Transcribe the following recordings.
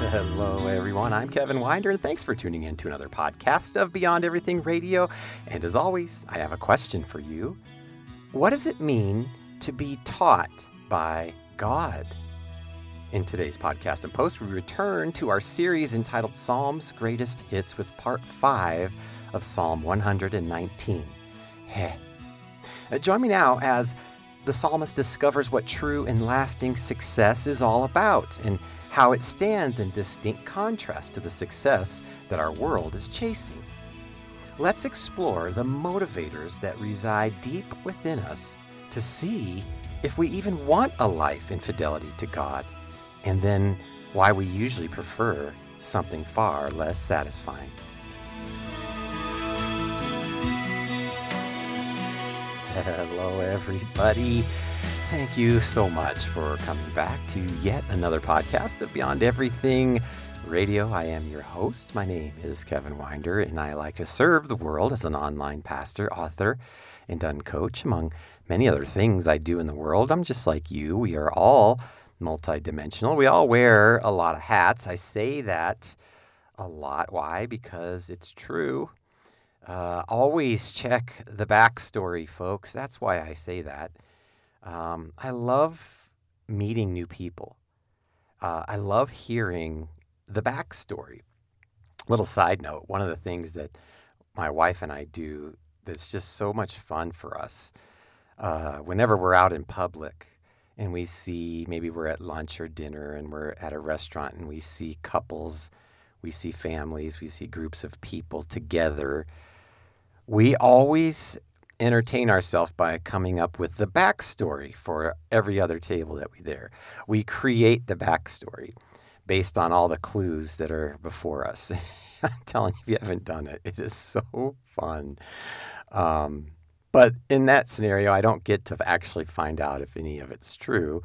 Hello, everyone. I'm Kevin Winder, and thanks for tuning in to another podcast of Beyond Everything Radio. And as always, I have a question for you. What does it mean to be taught by God? In today's podcast and post, we return to our series entitled Psalms Greatest Hits with Part 5 of Psalm 119. Join me now as the psalmist discovers what true and lasting success is all about and how it stands in distinct contrast to the success that our world is chasing. Let's explore the motivators that reside deep within us to see if we even want a life in fidelity to God, and then why we usually prefer something far less satisfying. Hello, everybody. Thank you so much for coming back to yet another podcast of Beyond Everything Radio. I am your host. My name is Kevin Winder, and I like to serve the world as an online pastor, author, and coach, among many other things I do in the world. I'm just like you. We are all multidimensional. We all wear a lot of hats. I say that a lot. Why? Because it's true. Always check the backstory, folks. That's why I say that. I love meeting new people. I love hearing the backstory. Little side note, one of the things that my wife and I do that's just so much fun for us, whenever we're out in public and we see, maybe we're at lunch or dinner and we're at a restaurant and we see couples, we see families, we see groups of people together, we always entertain ourselves by coming up with the backstory for every other table that we're there. We create the backstory based on all the clues that are before us. I'm telling you, if you haven't done it, it is so fun. But in that scenario, I don't get to actually find out if any of it's true.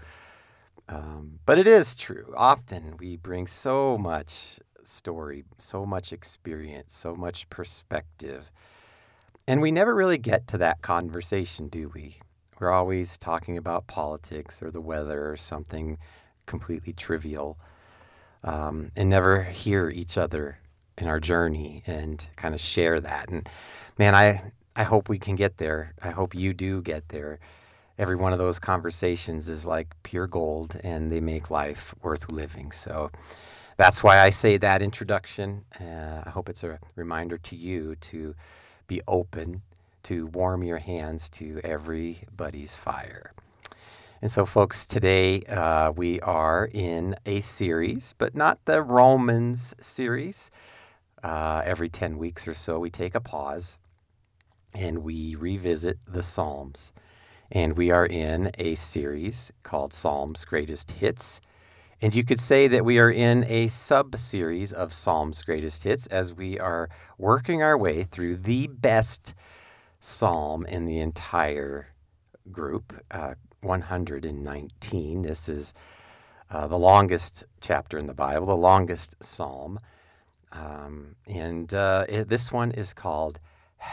But it is true. Often we bring so much story, so much experience, so much perspective. And we never really get to that conversation, do we? We're always talking about politics or the weather or something completely trivial, and never hear each other in our journey and kind of share that. And man, I hope we can get there. I hope you do get there. Every one of those conversations is like pure gold, and they make life worth living. So that's why I say that introduction. I hope it's a reminder to you to be open, to warm your hands to everybody's fire. And so, folks, today we are in a series, but not the Romans series. Every 10 weeks or so, we take a pause and we revisit the Psalms. And we are in a series called Psalms Greatest Hits. And you could say that we are in a sub-series of Psalms Greatest Hits as we are working our way through the best psalm in the entire group, 119. This is the longest chapter in the Bible, the longest psalm. This one is called,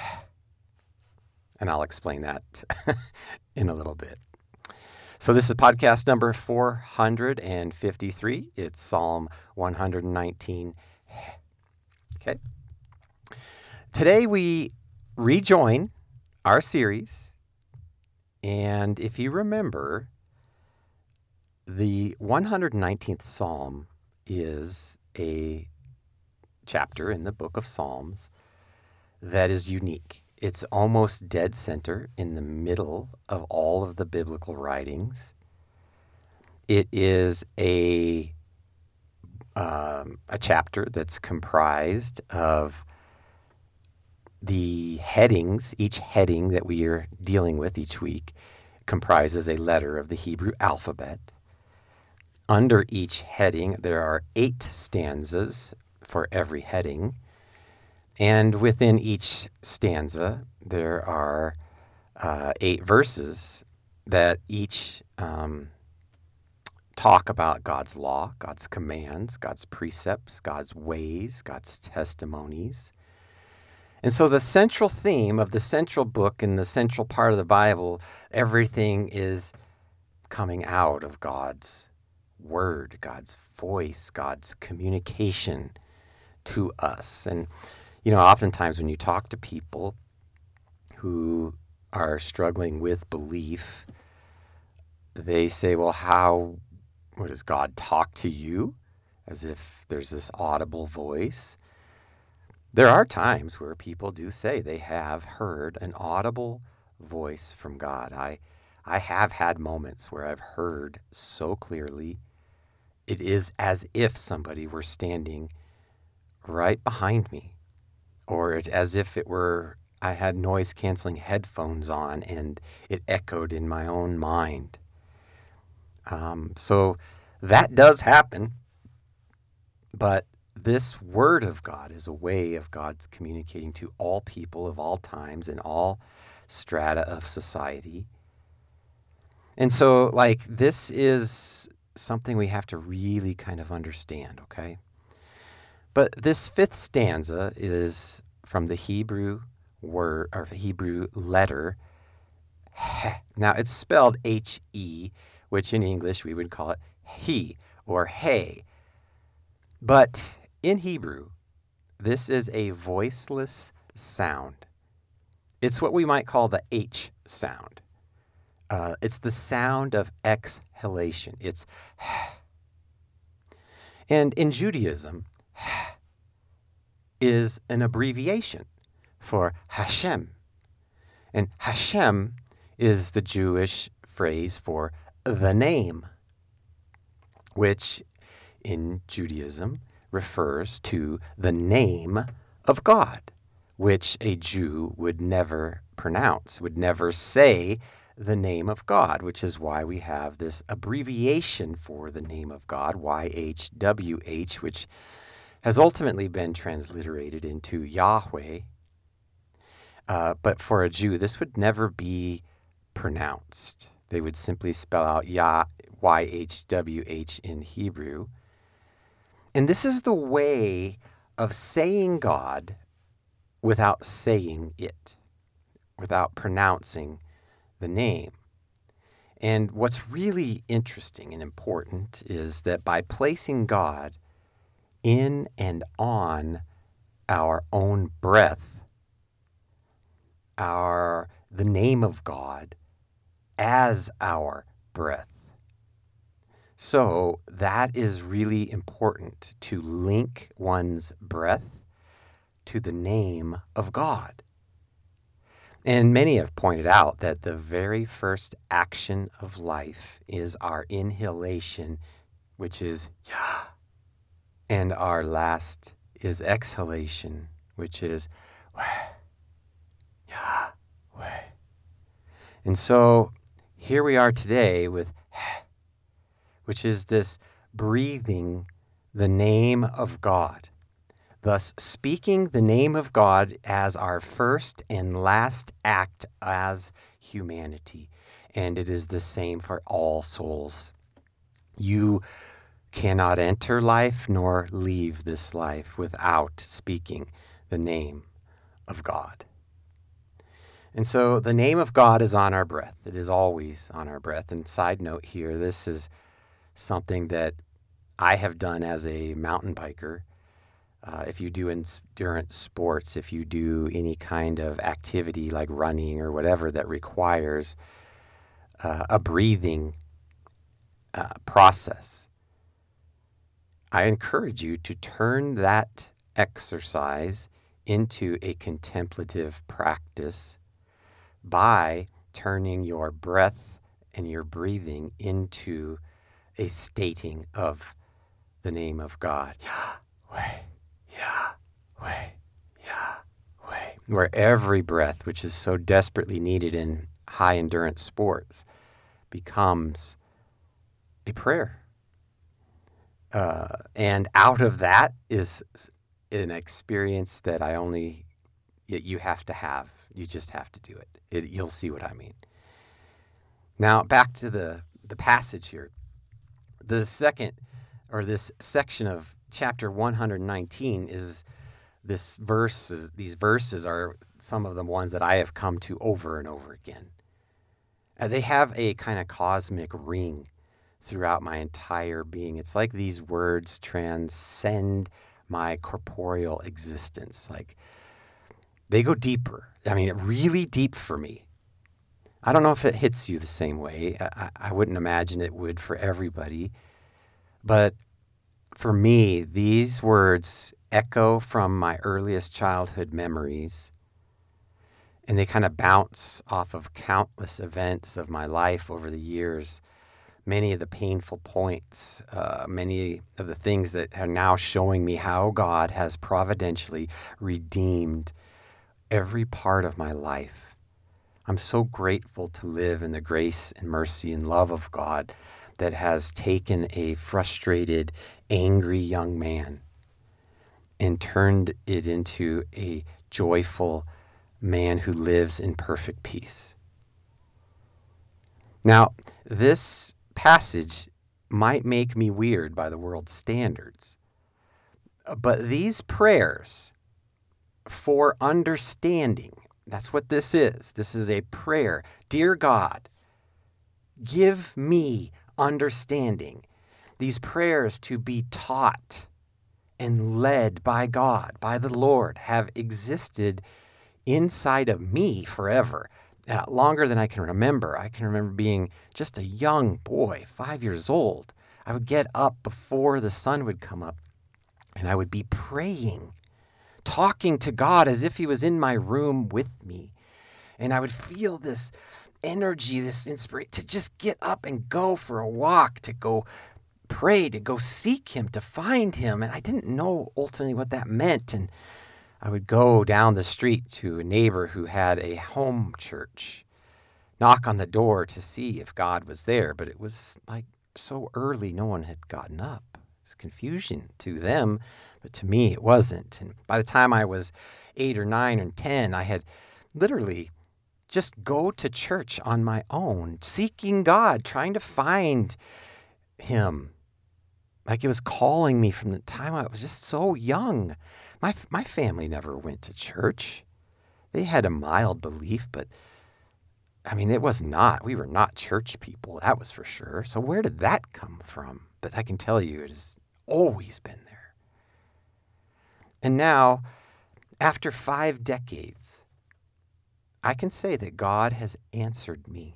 and I'll explain that in a little bit. So this is podcast number 453. It's Psalm 119. Okay. Today we rejoin our series. And if you remember, the 119th Psalm is a chapter in the book of Psalms that is unique. It's almost dead center in the middle of all of the biblical writings. It is a chapter that's comprised of the headings. Each heading that we are dealing with each week comprises a letter of the Hebrew alphabet. Under each heading, there are 8 stanzas for every heading. And within each stanza, there are 8 verses that each talk about God's law, God's commands, God's precepts, God's ways, God's testimonies. And so the central theme of the central book and the central part of the Bible, everything is coming out of God's word, God's voice, God's communication to us. And, oftentimes when you talk to people who are struggling with belief, they say, well, what does God talk to you? As if there's this audible voice. There are times where people do say they have heard an audible voice from God. I have had moments where I've heard so clearly, it is as if somebody were standing right behind me, or as if I had noise-canceling headphones on and it echoed in my own mind. So that does happen, but this word of God is a way of God's communicating to all people of all times and all strata of society. And so, this is something we have to really kind of understand, okay? But this fifth stanza is from the Hebrew word, or Hebrew letter, He. Now, it's spelled H-E, which in English we would call it he or hey. But in Hebrew, this is a voiceless sound. It's what we might call the H sound. It's the sound of exhalation. It's and in Judaism, is an abbreviation for Hashem. And Hashem is the Jewish phrase for the name, which in Judaism refers to the name of God, which a Jew would never pronounce, would never say the name of God, which is why we have this abbreviation for the name of God, YHWH, which has ultimately been transliterated into Yahweh. But for a Jew, this would never be pronounced. They would simply spell out YHWH in Hebrew. And this is the way of saying God without saying it, without pronouncing the name. And what's really interesting and important is that by placing God in and on our own breath, the name of God as our breath. So that is really important, to link one's breath to the name of God. And many have pointed out that the very first action of life is our inhalation, which is Yah. And our last is exhalation, which is Weh. Yahweh. And so here we are today with Heh, which is this breathing the name of God, thus speaking the name of God as our first and last act as humanity. And it is the same for all souls. You cannot enter life nor leave this life without speaking the name of God. And so the name of God is on our breath. It is always on our breath. And side note here, this is something that I have done as a mountain biker. If you do endurance sports, if you do any kind of activity like running or whatever that requires a breathing process, I encourage you to turn that exercise into a contemplative practice by turning your breath and your breathing into a stating of the name of God. Yahweh, Yahweh, Yahweh. Where every breath, which is so desperately needed in high endurance sports, becomes a prayer. And out of that is an experience that you have to have. You just have to do it. You'll see what I mean. Now, back to the passage here. This section of chapter 119 is these verses are some of the ones that I have come to over and over again. They have a kind of cosmic ring throughout my entire being. It's like these words transcend my corporeal existence. Like they go deeper. I mean, really deep for me. I don't know if it hits you the same way. I wouldn't imagine it would for everybody. But for me, these words echo from my earliest childhood memories, and they kind of bounce off of countless events of my life over the years. Many of the painful points, many of the things that are now showing me how God has providentially redeemed every part of my life. I'm so grateful to live in the grace and mercy and love of God that has taken a frustrated, angry young man and turned it into a joyful man who lives in perfect peace. Now, this passage might make me weird by the world's standards, but these prayers for understanding, that's what this is. This is a prayer. Dear God, give me understanding. These prayers to be taught and led by God, by the Lord, have existed inside of me forever, longer than I can remember. I can remember being just a young boy, 5 years old. I would get up before the sun would come up, and I would be praying, talking to God as if he was in my room with me. And I would feel this energy, this inspiration to just get up and go for a walk, to go pray, to go seek him, to find him. And I didn't know ultimately what that meant. And I would go down the street to a neighbor who had a home church, knock on the door to see if God was there. But it was like so early, no one had gotten up. It's confusion to them, but to me it wasn't. And by the time I was 8 or 9 or 10, I had literally just go to church on my own, seeking God, trying to find him. Like it was calling me from the time I was just so young. My family never went to church. They had a mild belief, but I mean, we were not church people, that was for sure. So where did that come from? But I can tell you it has always been there. And now, after 5 decades, I can say that God has answered me.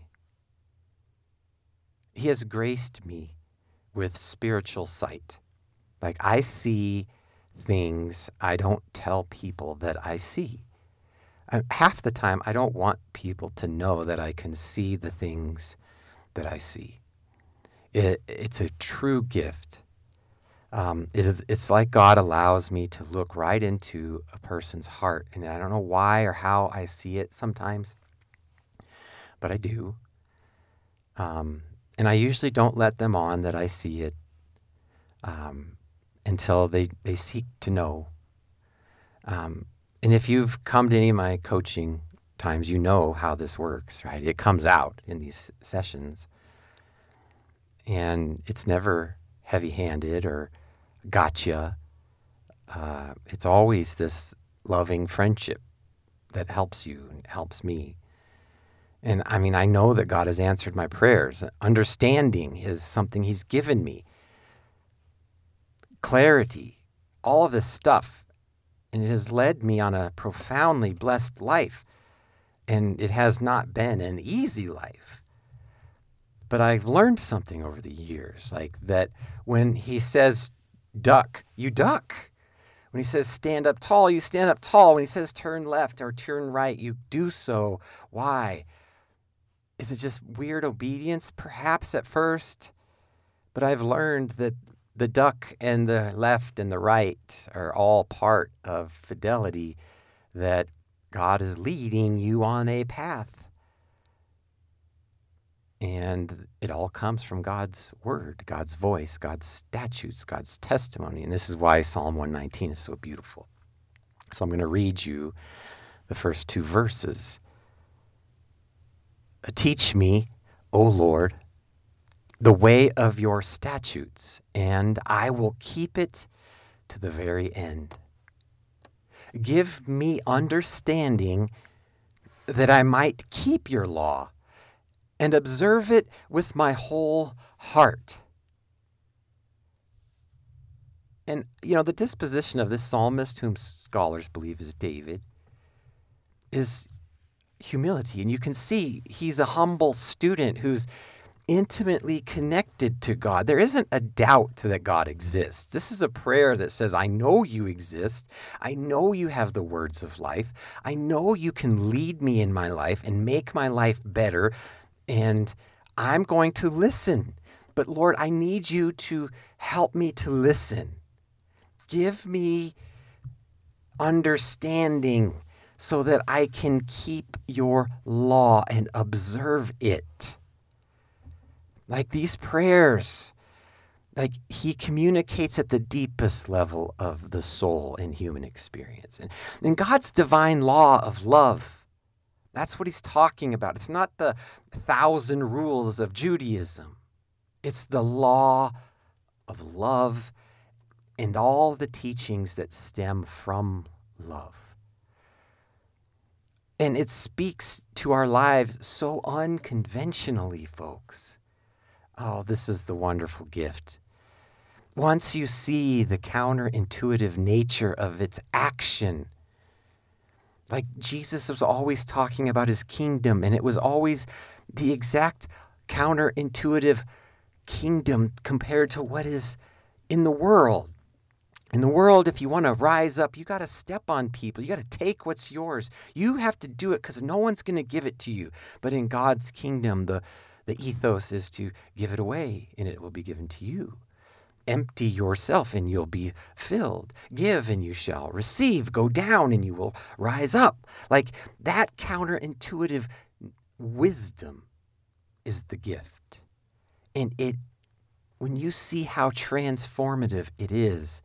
He has graced me with spiritual sight. Like I see things I don't tell people that I see. Half the time, I don't want people to know that I can see the things that I see. It's a true gift. It's like God allows me to look right into a person's heart, and I don't know why or how I see it sometimes, but I do. And I usually don't let them on that I see it until they seek to know. And if you've come to any of my coaching times, you know how this works, right? It comes out in these sessions. And it's never heavy-handed or gotcha. It's always this loving friendship that helps you and helps me. And I mean, I know that God has answered my prayers. Understanding is something he's given me. Clarity, all of this stuff. And it has led me on a profoundly blessed life. And it has not been an easy life. But I've learned something over the years, like that when he says duck, you duck. When he says stand up tall, you stand up tall. When he says turn left or turn right, you do so. Why? Is it just weird obedience? Perhaps at first. But I've learned that the duck and the left and the right are all part of fidelity, that God is leading you on a path. And it all comes from God's word, God's voice, God's statutes, God's testimony. And this is why Psalm 119 is so beautiful. So I'm going to read you the first 2 verses. Teach me, O Lord, the way of your statutes, and I will keep it to the very end. Give me understanding that I might keep your law and observe it with my whole heart. And, the disposition of this psalmist, whom scholars believe is David, is humility. And you can see he's a humble student who's intimately connected to God. There isn't a doubt that God exists. This is a prayer that says, I know you exist. I know you have the words of life. I know you can lead me in my life and make my life better. And I'm going to listen. But Lord, I need you to help me to listen. Give me understanding so that I can keep your law and observe it. Like these prayers, like he communicates at the deepest level of the soul in human experience. And God's divine law of love, that's what he's talking about. It's not the 1,000 rules of Judaism. It's the law of love and all the teachings that stem from love. And it speaks to our lives so unconventionally, folks. Oh, this is the wonderful gift. Once you see the counterintuitive nature of its action, like Jesus was always talking about his kingdom, and it was always the exact counterintuitive kingdom compared to what is in the world. In the world, if you want to rise up, you got to step on people. You got to take what's yours. You have to do it because no one's going to give it to you. But in God's kingdom, the ethos is to give it away, and it will be given to you. Empty yourself, and you'll be filled. Give, and you shall receive. Go down, and you will rise up. Like that counterintuitive wisdom is the gift. And when you see how transformative it is,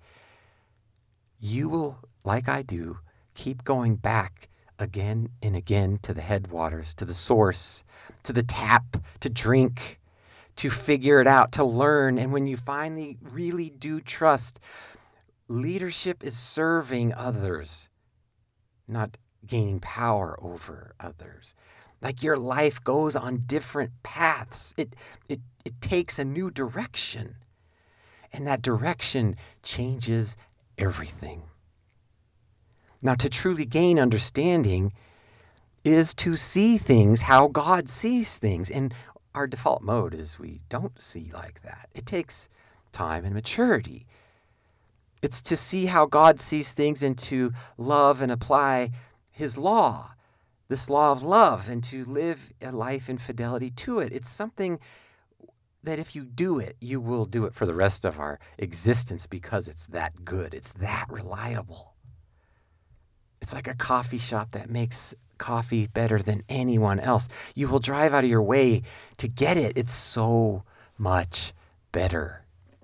you will, like I do, keep going back again and again to the headwaters, to the source, to the tap, to drink, to figure it out, to learn. And when you finally really do trust, leadership is serving others, not gaining power over others. Like your life goes on different paths. It takes a new direction. And that direction changes everything. Now, to truly gain understanding is to see things how God sees things. And our default mode is we don't see like that. It takes time and maturity. It's to see how God sees things and to love and apply his law, this law of love, and to live a life in fidelity to it. It's something that if you do it, you will do it for the rest of our existence because it's that good. It's that reliable. It's like a coffee shop that makes coffee better than anyone else. You will drive out of your way to get it. It's so much better.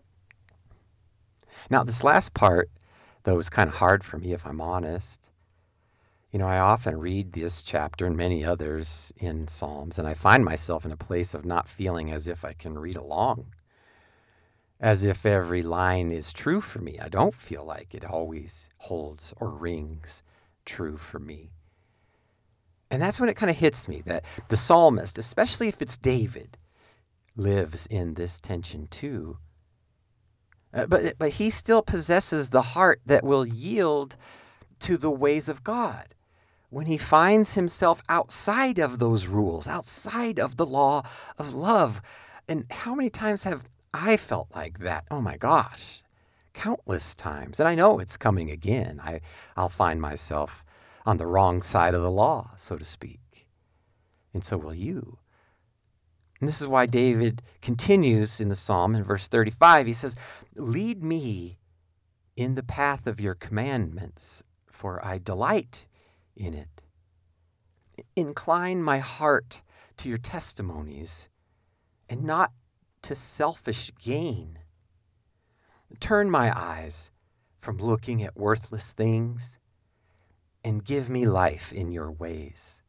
Now, this last part, though, is kind of hard for me, if I'm honest. I often read this chapter and many others in Psalms, and I find myself in a place of not feeling as if I can read along, as if every line is true for me. I don't feel like it always holds or rings true for me. And that's when it kind of hits me that the psalmist, especially if it's David, lives in this tension too. But he still possesses the heart that will yield to the ways of God. When he finds himself outside of those rules, outside of the law of love. And how many times have I felt like that? Oh my gosh, countless times. And I know it's coming again. I'll find myself on the wrong side of the law, so to speak. And so will you. And this is why David continues in the psalm in verse 35. He says, "Lead me in the path of your commandments, for I delight in it. Incline my heart to your testimonies and not to selfish gain. Turn my eyes from looking at worthless things and give me life in your ways."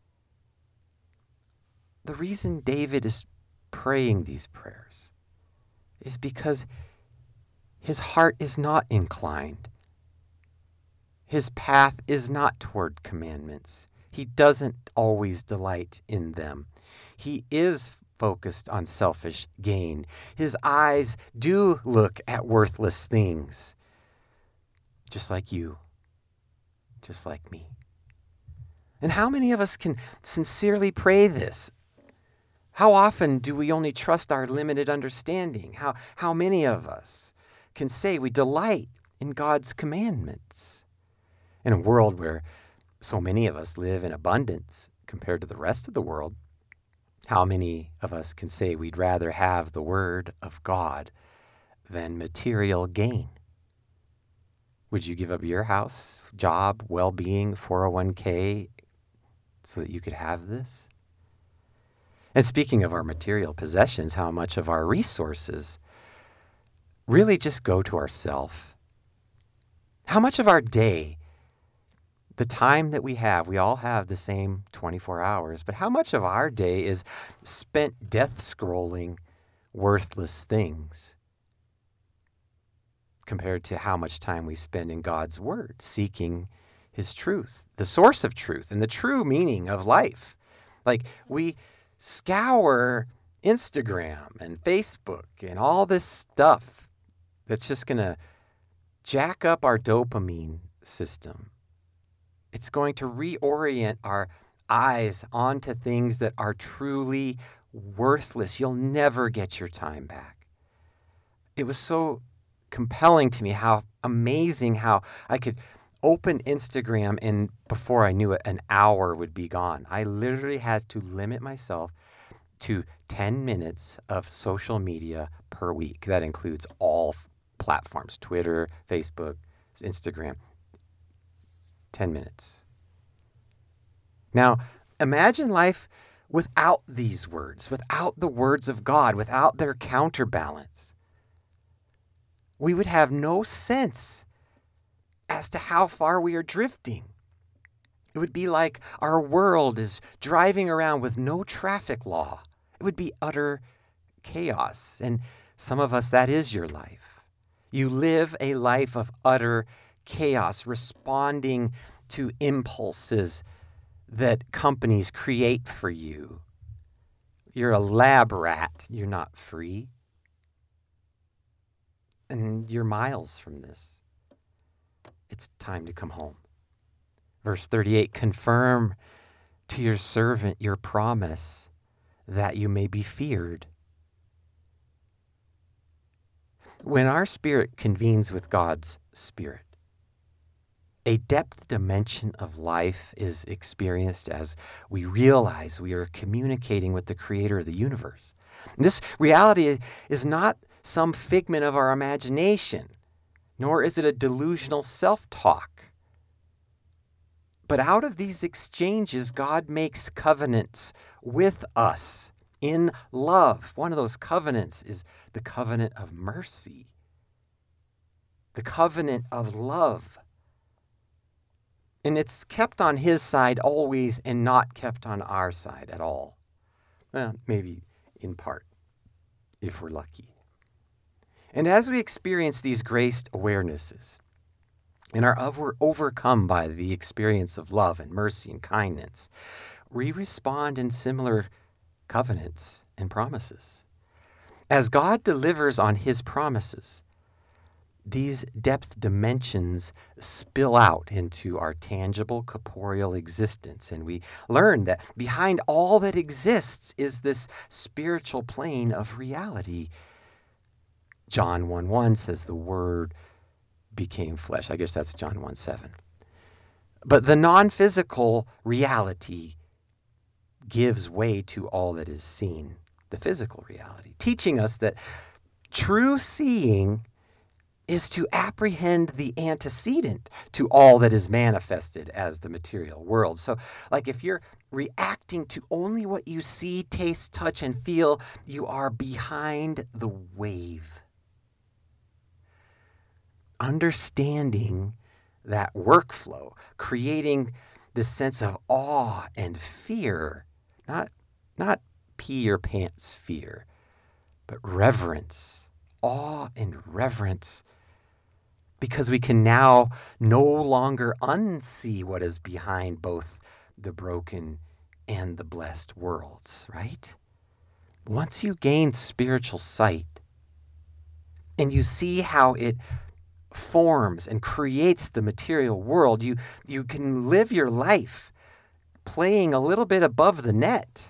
The reason David is praying these prayers is because his heart is not inclined. His path is not toward commandments. He doesn't always delight in them. He is focused on selfish gain. His eyes do look at worthless things, just like you, just like me. And how many of us can sincerely pray this? How often do we only trust our limited understanding? How many of us can say we delight in God's commandments? In a world where so many of us live in abundance compared to the rest of the world, how many of us can say we'd rather have the word of God than material gain? Would you give up your house, job, well-being, 401k so that you could have this? And speaking of our material possessions, how much of our resources really just go to ourselves? How much of our day, the time that we all have the same 24 hours, but how much of our day is spent death scrolling worthless things compared to how much time we spend in God's word, seeking his truth, the source of truth and the true meaning of life? Like, we scour Instagram and Facebook and all this stuff that's just going to jack up our dopamine system. It's going to reorient our eyes onto things that are truly worthless. You'll never get your time back. It was so compelling to me, how amazing how I could open Instagram and before I knew it, an hour would be gone. I literally had to limit myself to 10 minutes of social media per week. That includes all platforms, Twitter, Facebook, Instagram. 10 minutes. Now, imagine life without these words, without the words of God, without their counterbalance. We would have no sense as to how far we are drifting. It would be like our world is driving around with no traffic law. It would be utter chaos. And some of us, that is your life. You live a life of utter chaos, responding to impulses that companies create for you. You're a lab rat. You're not free. And you're miles from this. It's time to come home. Verse 38, confirm to your servant your promise that you may be feared. When our spirit convenes with God's spirit, a depth dimension of life is experienced as we realize we are communicating with the creator of the universe. And this reality is not some figment of our imagination, nor is it a delusional self-talk. But out of these exchanges, God makes covenants with us in love. One of those covenants is the covenant of mercy, the covenant of love. And it's kept on his side always and not kept on our side at all. Well, maybe in part, if we're lucky. And as we experience these graced awarenesses and are overcome by the experience of love and mercy and kindness, we respond in similar covenants and promises. As God delivers on his promises, these depth dimensions spill out into our tangible corporeal existence, and we learn that behind all that exists is this spiritual plane of reality. John 1:1 says the Word became flesh. I guess that's John 1:7. But the non-physical reality gives way to all that is seen, the physical reality, teaching us that true seeing is to apprehend the antecedent to all that is manifested as the material world. So, like, if you're reacting to only what you see, taste, touch, and feel, you are behind the wave. Understanding that workflow, creating this sense of awe and fear, not pee your pants fear, but reverence, awe and reverence, because we can now no longer unsee what is behind both the broken and the blessed worlds, right? Once you gain spiritual sight and you see how it forms and creates the material world, you can live your life playing a little bit above the net.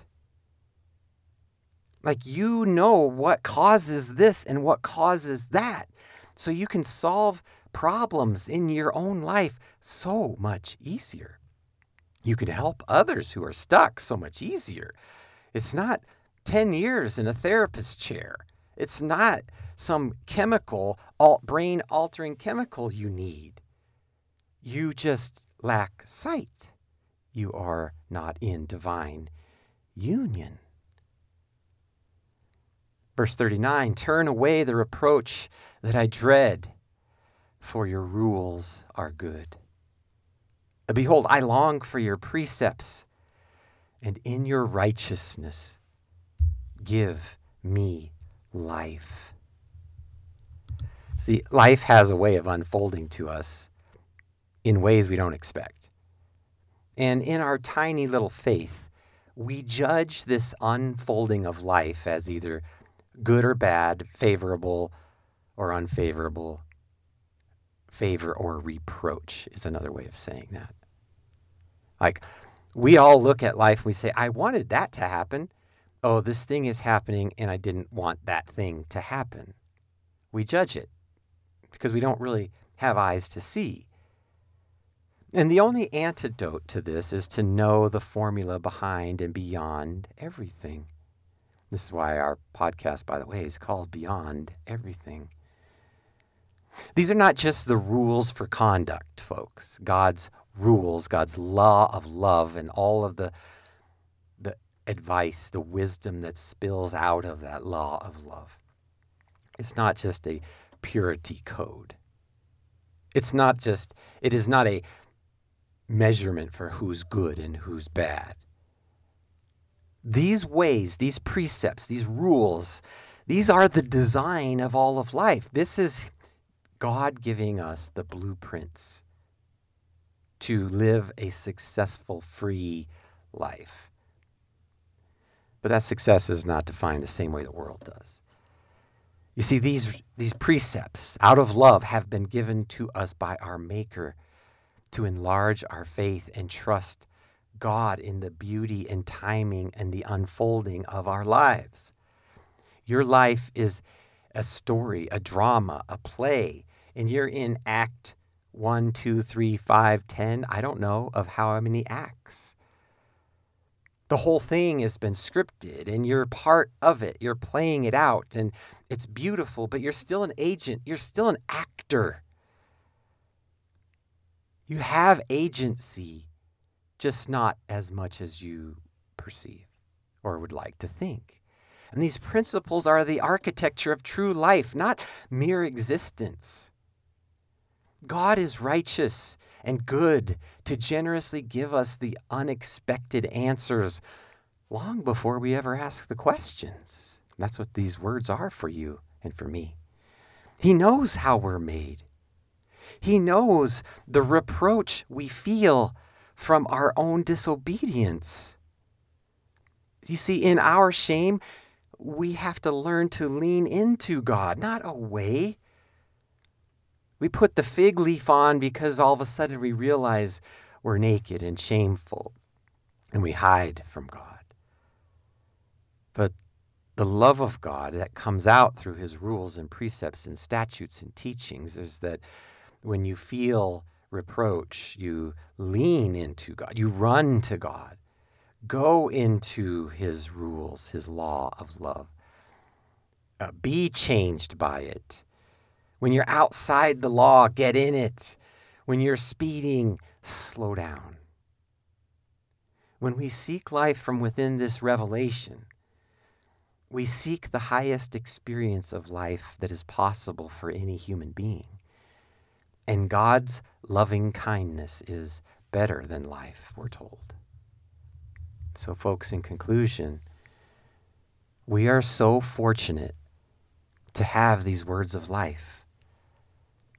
Like you know what causes this and what causes that. So you can solve problems in your own life so much easier. You can help others who are stuck so much easier. It's not 10 years in a therapist's chair. It's not some chemical, brain-altering chemical you need. You just lack sight. You are not in divine union. Verse 39, turn away the reproach that I dread, for your rules are good. Behold, I long for your precepts, and in your righteousness give me life. See, life has a way of unfolding to us in ways we don't expect. And in our tiny little faith, we judge this unfolding of life as either good or bad, favorable or unfavorable. Favor or reproach is another way of saying that. Like, we all look at life and we say, I wanted that to happen. Oh, this thing is happening and I didn't want that thing to happen. We judge it because we don't really have eyes to see. And the only antidote to this is to know the formula behind and beyond everything. This is why our podcast, by the way, is called Beyond Everything. These are not just the rules for conduct, folks. God's rules, God's law of love, and all of the advice, the wisdom that spills out of that law of love. It's not just a purity code. It is not a measurement for who's good and who's bad. These ways, these precepts, these rules, these are the design of all of life. This is God giving us the blueprints to live a successful, free life. But that success is not defined the same way the world does. You see, these precepts out of love have been given to us by our Maker to enlarge our faith and trust God in the beauty and timing and the unfolding of our lives. Your life is a story, a drama, a play, and you're in act 1, 2, 3, 5, 10, I don't know of how many acts. The whole thing has been scripted and you're part of it. You're playing it out and it's beautiful, but you're still an agent. You're still an actor. You have agency, just not as much as you perceive or would like to think. And these principles are the architecture of true life, not mere existence. God is righteous and good to generously give us the unexpected answers long before we ever ask the questions. That's what these words are for you and for me. He knows how we're made. He knows the reproach we feel from our own disobedience. You see, in our shame, we have to learn to lean into God, not away. We put the fig leaf on because all of a sudden we realize we're naked and shameful, and we hide from God. But the love of God that comes out through his rules and precepts and statutes and teachings is that when you feel reproach, you lean into God, you run to God, go into his rules, his law of love. Be changed by it. When you're outside the law, get in it. When you're speeding, slow down. When we seek life from within this revelation, we seek the highest experience of life that is possible for any human being. And God's loving kindness is better than life, we're told. So, folks, in conclusion, we are so fortunate to have these words of life.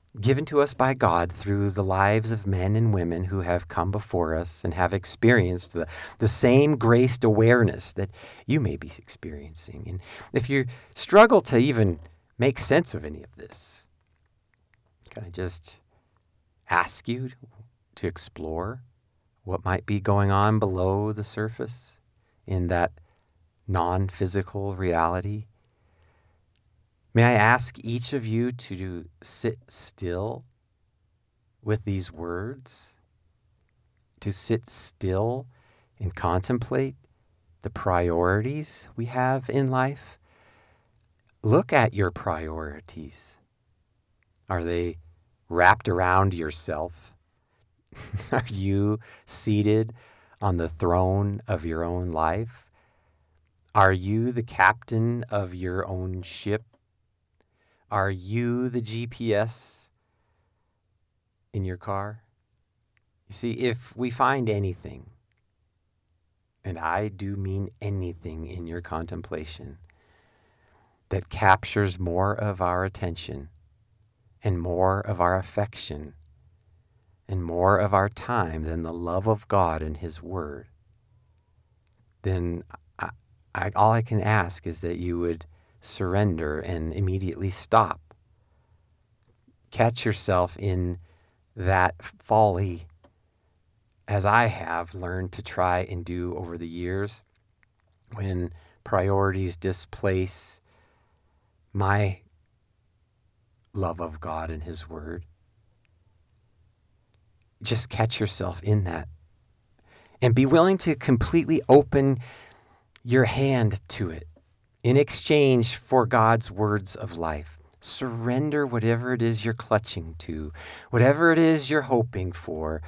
given to us by God through the lives of men and women who have come before us and have experienced the same graced awareness that you may be experiencing. And if you struggle to even make sense of any of this, can I just ask you to explore what might be going on below the surface in that non-physical reality? May I ask each of you to sit still with these words, to sit still and contemplate the priorities we have in life? Look at your priorities. Are they wrapped around yourself? Are you seated on the throne of your own life? Are you the captain of your own ship? Are you the GPS in your car? You see, if we find anything, and I do mean anything in your contemplation, that captures more of our attention and more of our affection and more of our time than the love of God and His Word, then all I can ask is that you would surrender and immediately stop. Catch yourself in that folly, as I have learned to try and do over the years, when priorities displace my love of God and His Word. Just catch yourself in that and be willing to completely open your hand to it in exchange for God's words of life. Surrender whatever it is you're clutching to, whatever it is you're hoping for.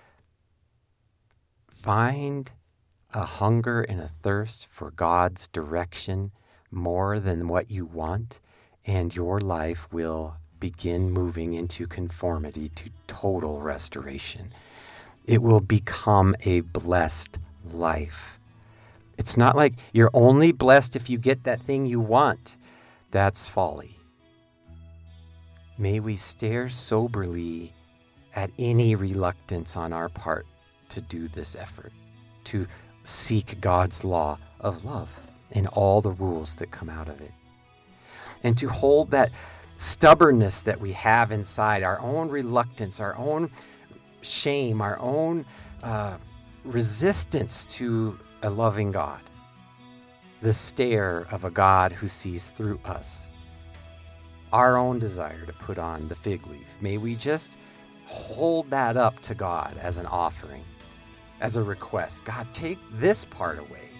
Find a hunger and a thirst for God's direction more than what you want, and your life will begin moving into conformity to total restoration. It will become a blessed life. It's not like you're only blessed if you get that thing you want. That's folly. May we stare soberly at any reluctance on our part to do this effort, to seek God's law of love and all the rules that come out of it, and to hold that stubbornness that we have inside, our own reluctance, our own shame, our own resistance to a loving God, the stare of a God who sees through us, our own desire to put on the fig leaf. May we just hold that up to God as an offering, as a request. God, take this part away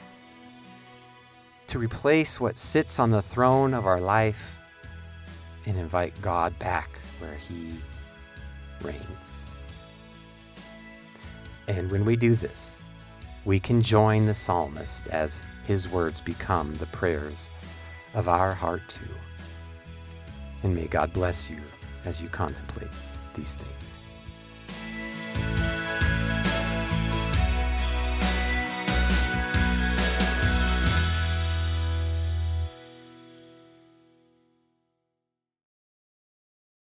to replace what sits on the throne of our life and invite God back where He reigns. And when we do this, we can join the psalmist as his words become the prayers of our heart too. And may God bless you as you contemplate these things.